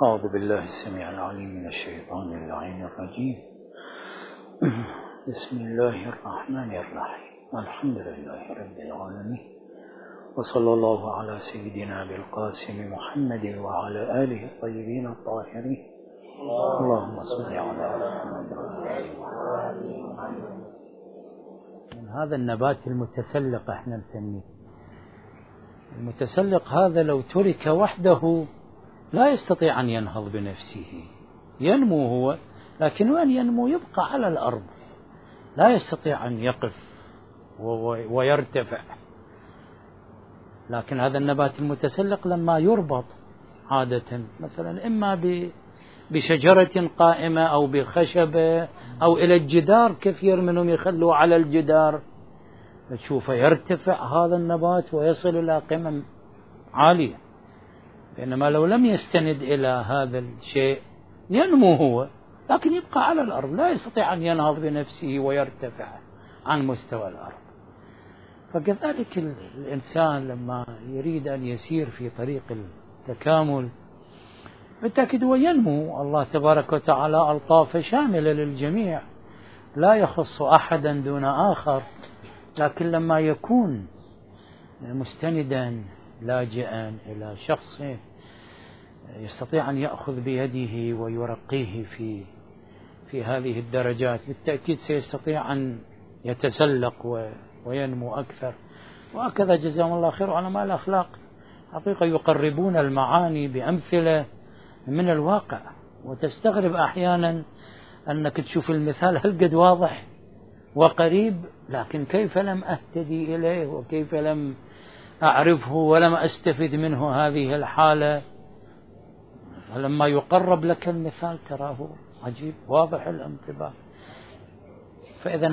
أعوذ بالله السميع العليم من الشيطان اللعين الرجيم. بسم الله الرحمن الرحيم. الحمد لله رب العالمين، وصلى الله على سيدنا بالقاسم محمد وعلى آله الطيبين الطاهرين. اللهم صل على محمد. من هذا النبات المتسلق احنا نسميه المتسلق. هذا لو ترك وحده لا يستطيع أن ينهض بنفسه، ينمو هو، لكن وين ينمو؟ يبقى على الأرض، لا يستطيع أن يقف ويرتفع. لكن هذا النبات المتسلق لما يربط عادة مثلا إما بشجرة قائمة أو بخشبة أو إلى الجدار، كثير منهم يخلوا على الجدار، تشوفه يرتفع هذا النبات ويصل إلى قمم عالية. بينما لو لم يستند إلى هذا الشيء ينمو هو، لكن يبقى على الأرض، لا يستطيع أن ينهض بنفسه ويرتفع عن مستوى الأرض. فكذلك الإنسان لما يريد أن يسير في طريق التكامل بالتأكيد هو ينمو. الله تبارك وتعالى ألطاف شاملة للجميع، لا يخص أحدا دون آخر. لكن لما يكون مستندا لاجئا إلى شخص يستطيع أن يأخذ بيده ويرقيه في هذه الدرجات، بالتأكيد سيستطيع أن يتسلق وينمو أكثر. وهكذا جزاهم الله خير علماء الأخلاق، حقيقة يقربون المعاني بأمثلة من الواقع، وتستغرب أحيانا أنك تشوف المثال هل قد واضح وقريب، لكن كيف لم أهتدي إليه وكيف لم أعرفه ولم أستفد منه هذه الحالة. فلما يقرب لك المثال تراه عجيب واضح الانتباه. فإذا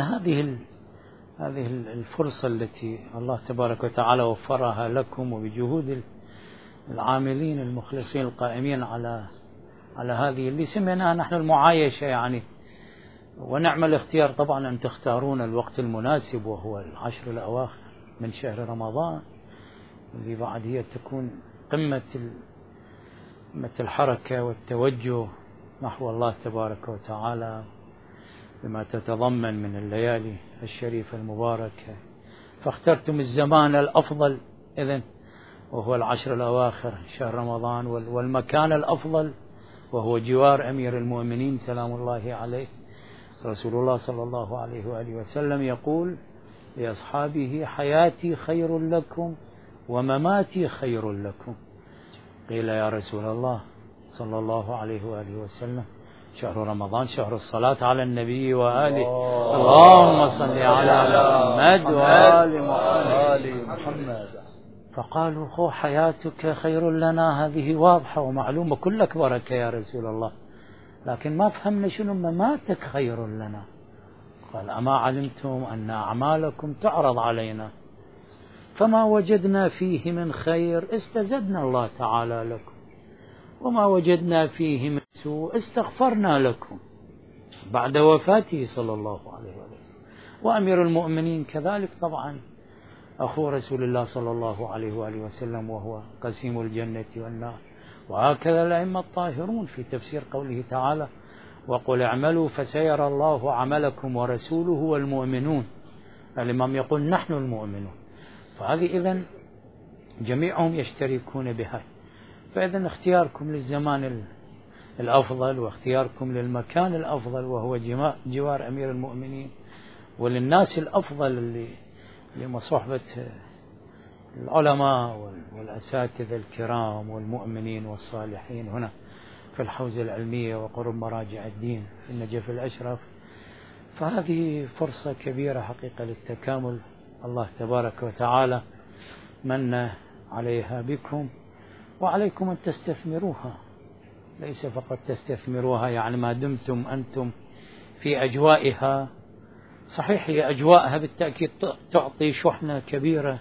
هذه الفرصة التي الله تبارك وتعالى وفرها لكم، وبجهود العاملين المخلصين القائمين على هذه اللي سميناها نحن المعايشة يعني. ونعم الاختيار طبعا أن تختارون الوقت المناسب، وهو العشر الأواخر من شهر رمضان، اللي بعد هي تكون قمة الحركة والتوجه نحو الله تبارك وتعالى بما تتضمن من الليالي الشريفة المباركة. فاخترتم الزمان الأفضل إذن، وهو العشر الأواخر شهر رمضان، والمكان الأفضل وهو جوار أمير المؤمنين سلام الله عليه. رسول الله صلى الله عليه وآله وسلم يقول لأصحابه: حياتي خير لكم ومماتي خير لكم. قيل يا رسول الله صلى الله عليه وآله وسلم: شهر رمضان شهر الصلاة على النبي وآله، اللهم صل على محمد وآل محمد. فقالوا: خو حياتك خير لنا، هذه واضحة ومعلومة كلك بركة يا رسول الله، لكن ما فهمنا شنو مماتك خير لنا. قال: أما علمتم أن أعمالكم تعرض علينا، فما وجدنا فيه من خير استزدنا الله تعالى لكم، وما وجدنا فيه من سوء استغفرنا لكم. بعد وفاته صلى الله عليه وسلم. وأمير المؤمنين كذلك طبعا أخو رسول الله صلى الله عليه وآله وسلم، وهو قسيم الجنة والنار. وهكذا الأئمة الطاهرون في تفسير قوله تعالى: وقل اعملوا فسيرى الله عملكم ورسوله والمؤمنون. الإمام يقول نحن المؤمنون. فهذه إذن جميعهم يشتركون بها. فإذن اختياركم للزمان الأفضل واختياركم للمكان الأفضل وهو جوار أمير المؤمنين، وللناس الأفضل لمصحبة العلماء والأساتذة الكرام والمؤمنين والصالحين هنا في الحوزة العلمية وقرب مراجع الدين في النجف الأشرف. فهذه فرصة كبيرة حقيقة للتكامل. الله تبارك وتعالى من عليها بكم، وعليكم أن تستثمروها. ليس فقط تستثمروها يعني ما دمتم أنتم في أجوائها. صحيح هي أجواءها بالتأكيد تعطي شحنة كبيرة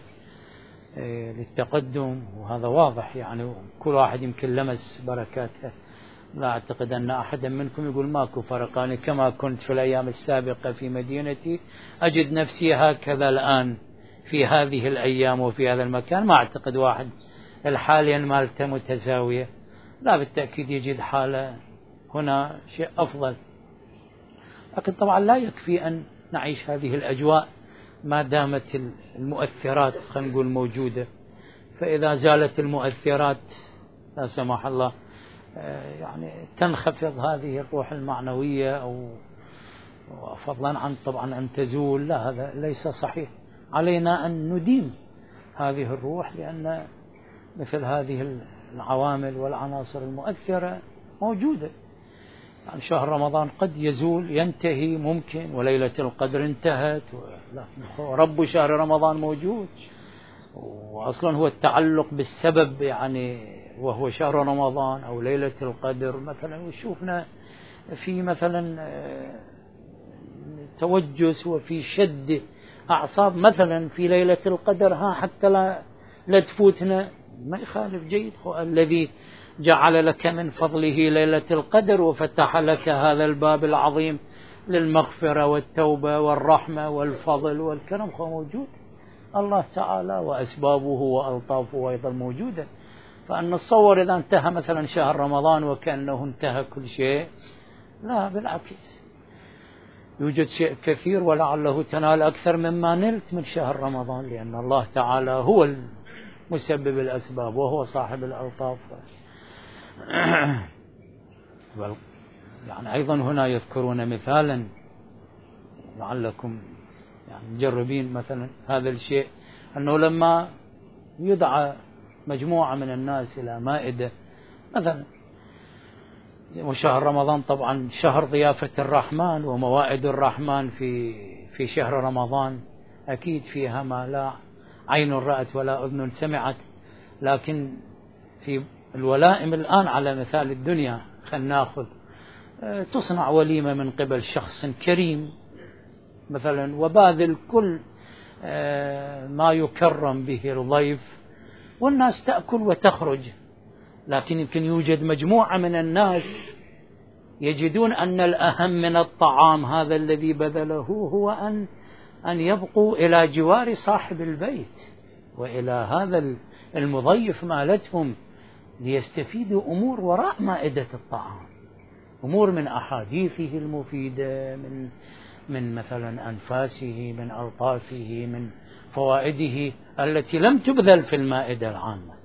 للتقدم، وهذا واضح يعني، كل واحد يمكن لمس بركاتها. لا أعتقد أن أحدا منكم يقول ماكو فرق، أنا كما كنت في الأيام السابقة في مدينتي أجد نفسي هكذا الآن في هذه الأيام وفي هذا المكان. ما أعتقد واحد الحاليا مالته متساوية، لا بالتأكيد يجد حالة هنا شيء أفضل. لكن طبعا لا يكفي أن نعيش هذه الأجواء ما دامت المؤثرات خلينا نقول موجودة. فإذا زالت المؤثرات لا سمح الله يعني تنخفض هذه الروح المعنوية أو فضلا عن طبعا أن تزول، لا هذا ليس صحيح. علينا أن نديم هذه الروح، لأن مثل هذه العوامل والعناصر المؤثرة موجودة. يعني شهر رمضان قد يزول ينتهي ممكن، وليلة القدر انتهت، رب شهر رمضان موجود، وأصلا هو التعلق بالسبب يعني وهو شهر رمضان أو ليلة القدر مثلا. وشوفنا في مثلا توجس وفي شد أعصاب مثلا في ليلة القدر، حتى لا تفوتنا، ما يخالف جيد. الذي جعل لك من فضله ليلة القدر وفتح لك هذا الباب العظيم للمغفرة والتوبة والرحمة والفضل والكرم هو موجود، الله تعالى، وأسبابه وألطافه أيضا موجودة. فأن نتصور إذا انتهى مثلا شهر رمضان وكأنه انتهى كل شيء، لا بالعكس، يوجد شيء كثير ولعله تنال أكثر مما نلت من شهر رمضان، لأن الله تعالى هو مسبب الأسباب وهو صاحب الألطاف. يعني أيضا هنا يذكرون مثالا لعلكم يعني مجربين مثلا هذا الشيء، أنه لما يدعى مجموعة من الناس إلى مائدة مثلا، وشهر رمضان طبعا شهر ضيافة الرحمن وموائد الرحمن في شهر رمضان أكيد فيها ما لا عين رأت ولا أذن سمعت. لكن في الولائم الآن على مثال الدنيا خلينا ناخذ، تصنع وليمة من قبل شخص كريم مثلا وباذل كل ما يكرم به الضيف، والناس تأكل وتخرج. لكن يمكن يوجد مجموعة من الناس يجدون أن الأهم من الطعام هذا الذي بذله هو أن يبقوا إلى جوار صاحب البيت وإلى هذا المضيف مالتهم، ليستفيدوا أمور وراء مائدة الطعام، أمور من أحاديثه المفيدة، من مثلا أنفاسه، من ألطافه، من فوائده التي لم تبذل في المائدة العامة.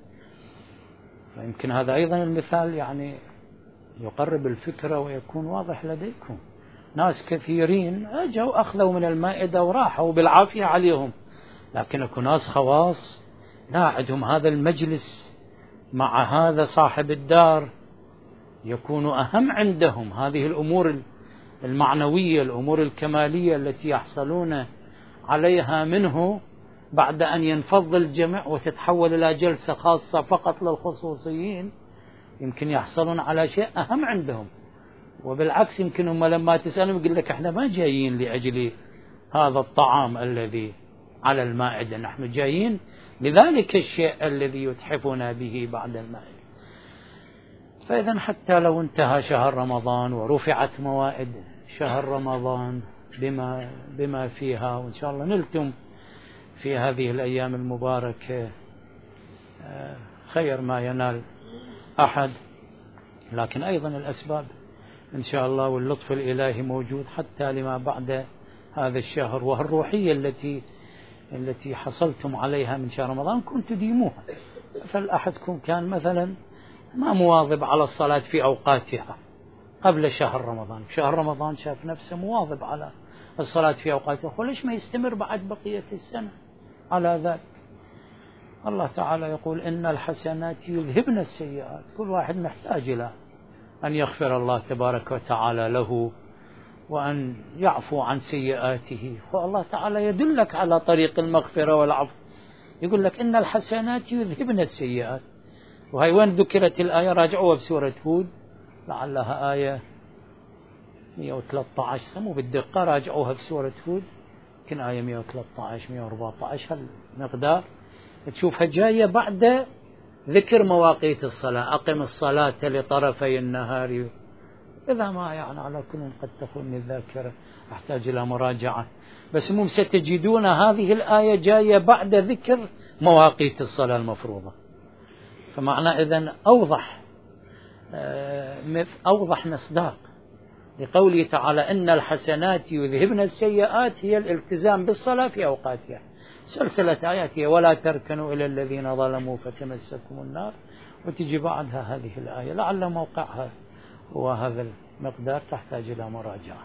فيمكن هذا أيضا المثال يعني يقرب الفكرة ويكون واضح لديكم. ناس كثيرين أجوا أخذوا من المائدة وراحوا بالعافية عليهم، لكن أكو ناس خواص لا عندهم هذا المجلس مع هذا صاحب الدار، يكون أهم عندهم هذه الأمور المعنوية، الأمور الكمالية التي يحصلون عليها منه بعد أن ينفض الجمع وتتحول إلى جلسة خاصة فقط للخصوصيين. يمكن يحصلون على شيء أهم عندهم، وبالعكس يمكن هم لما تسألهم يقول لك احنا ما جايين لأجل هذا الطعام الذي على المائدة، نحن جايين لذلك الشيء الذي يتحفنا به بعد المائدة. فإذا حتى لو انتهى شهر رمضان ورفعت موائد شهر رمضان بما فيها، وإن شاء الله نلتم في هذه الأيام المباركة خير ما ينال أحد، لكن أيضا الأسباب إن شاء الله واللطف الإلهي موجود حتى لما بعد هذا الشهر، والروحية التي حصلتم عليها من شهر رمضان كنت تديموها. فالأحدكم كان مثلا ما مواظب على الصلاة في أوقاتها قبل شهر رمضان، شهر رمضان شاف نفسه مواظب على الصلاة في أوقاتها، وليش ما يستمر بعد بقية السنة على ذلك؟ الله تعالى يقول إن الحسنات يذهبن السيئات. كل واحد محتاج إلى أن يغفر الله تبارك وتعالى له وأن يعفو عن سيئاته، فالله تعالى يدلك على طريق المغفرة والعفو، يقول لك إن الحسنات يذهبن السيئات. وهي وين ذكرت الآية؟ راجعوها بسورة هود، لعلها آية 113، سموا بالدقة راجعوها بسورة هود، يمكن آية 113 114 هالمقدار، تشوفها جاية بعد ذكر مواقيت الصلاة، أقم الصلاة لطرفي النهار. إذا ما يعني على كل قد تخونني الذاكرة أحتاج إلى مراجعة، بس مم ستجدون هذه الآية جاية بعد ذكر مواقيت الصلاة المفروضة. فمعنى إذن أوضح أوضح مصداق لقوله تعالى إن الحسنات يذهبن السيئات هي الالتزام بالصلاة في أوقاتها. سلسلة آيات ولا تركنوا إلى الذين ظلموا فتمسكم النار، وتجي بعدها هذه الآية لعل موقعها هو هذا المقدار، تحتاج إلى مراجعة.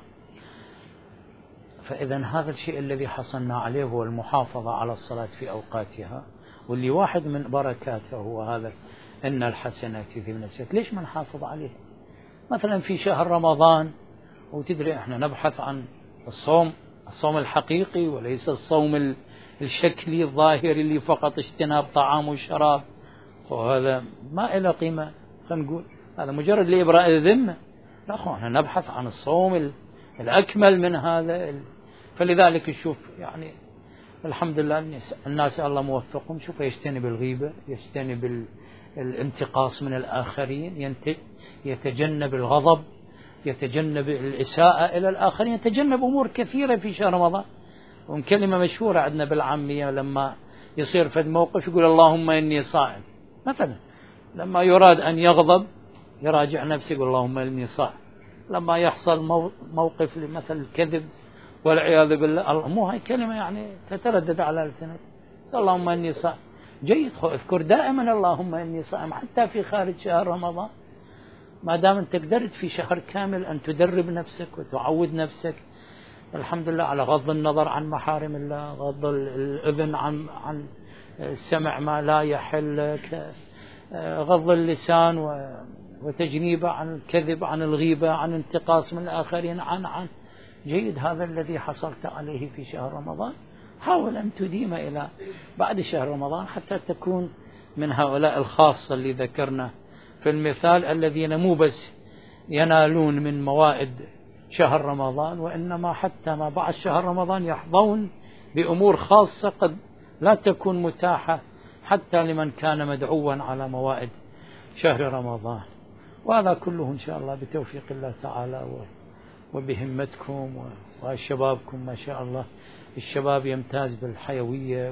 فإذا هذا الشيء الذي حصلنا عليه هو المحافظة على الصلاة في أوقاتها، واللي واحد من بركاته هو هذا إن الحسنات يذهبن السيئات. ليش ما نحافظ عليه؟ مثلا في شهر رمضان، وتدري احنا نبحث عن الصوم الحقيقي وليس الصوم الشكلي الظاهري اللي فقط اجتناب طعام وشراب، وهذا ما له قيمة. خلينا نقول هذا مجرد لإبراء الذمة. لا احنا نبحث عن الصوم الأكمل من هذا. فلذلك نشوف يعني الحمد لله الناس الله موفقهم، شوف يجتنب الغيبة، يجتنب الانتقاص من الآخرين، يتجنب الغضب، يتجنب الإساءة إلى الآخرين، يتجنب أمور كثيرة في شهر رمضان. وكلمة مشهورة عندنا بالعامية لما يصير في الموقف يقول اللهم إني صائم. مثلا لما يراد أن يغضب يراجع نفسه يقول اللهم إني صائم. لما يحصل موقف لمثل الكذب والعياذ بالله، مو هاي كلمة يعني تتردد على لسانك، اللهم إني صائم. جيد، اذكر دائما اللهم إني صائم حتى في خارج شهر رمضان، ما دام أنت قدرت في شهر كامل أن تدرب نفسك وتعود نفسك الحمد لله على غض النظر عن محارم الله، غض الأذن عن السمع ما لا يحل، غض اللسان وتجنيبه عن الكذب، عن الغيبة، عن انتقاص من الآخرين، عن جيد. هذا الذي حصلت عليه في شهر رمضان حاول أن تديم إلى بعد شهر رمضان حتى تكون من هؤلاء الخاصة اللي ذكرنا في المثال، الذين مو بس ينالون من موائد شهر رمضان، وإنما حتى ما بعد شهر رمضان يحظون بأمور خاصة قد لا تكون متاحة حتى لمن كان مدعوا على موائد شهر رمضان. وهذا كله إن شاء الله بتوفيق الله تعالى وبهمتكم وشبابكم. ما شاء الله الشباب يمتاز بالحيوية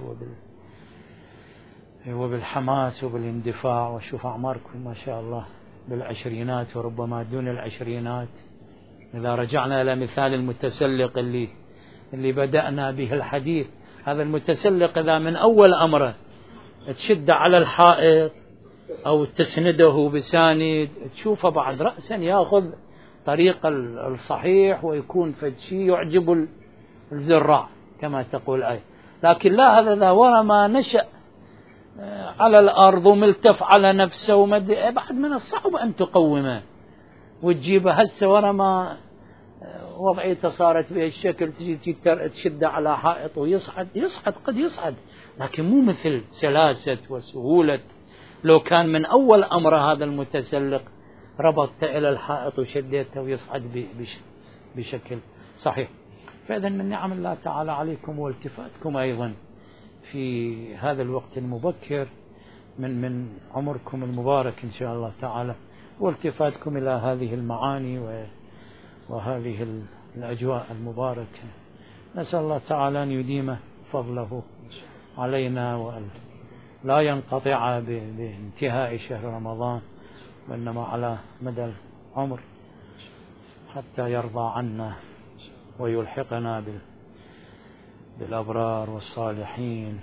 وبالحماس وبالاندفاع، وشوف أعماركم ما شاء الله بالعشرينات وربما دون العشرينات. إذا رجعنا إلى مثال المتسلق اللي بدأنا به الحديث، هذا المتسلق إذا من أول أمره تشد على الحائط أو تسنده بساند، تشوفه بعد رأسا يأخذ طريق الصحيح ويكون فشي يعجب الزراع كما تقول الآية. لكن لا، هذا ورا ما نشأ على الأرض وملتف على نفسه بعد من الصعب أن تقومه وتجيبه. هسه ورا ما وضعيته صارت بهالشكل تجي تشد على حائط ويصعد، قد يصعد، لكن مو مثل سلاسة وسهولة لو كان من أول أمر هذا المتسلق ربطت إلى الحائط وشديته ويصعد بشكل صحيح. فإذا من نعم الله تعالى عليكم والتفاتكم أيضا في هذا الوقت المبكر من عمركم المبارك إن شاء الله تعالى، والتفاتكم إلى هذه المعاني وهذه الأجواء المباركة. نسأل الله تعالى أن يديم فضله علينا وأن لا ينقطع بانتهاء شهر رمضان، وإنما على مدى العمر حتى يرضى عنا ويلحقنا بالأبرار والصالحين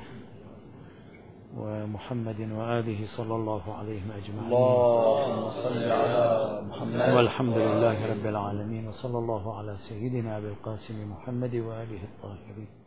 ومحمد وآله صلى الله عليه أجمعين. اللهم صل على محمد. والحمد لله رب العالمين، وصلى الله على سيدنا أبي القاسم محمد وآله الطاهرين.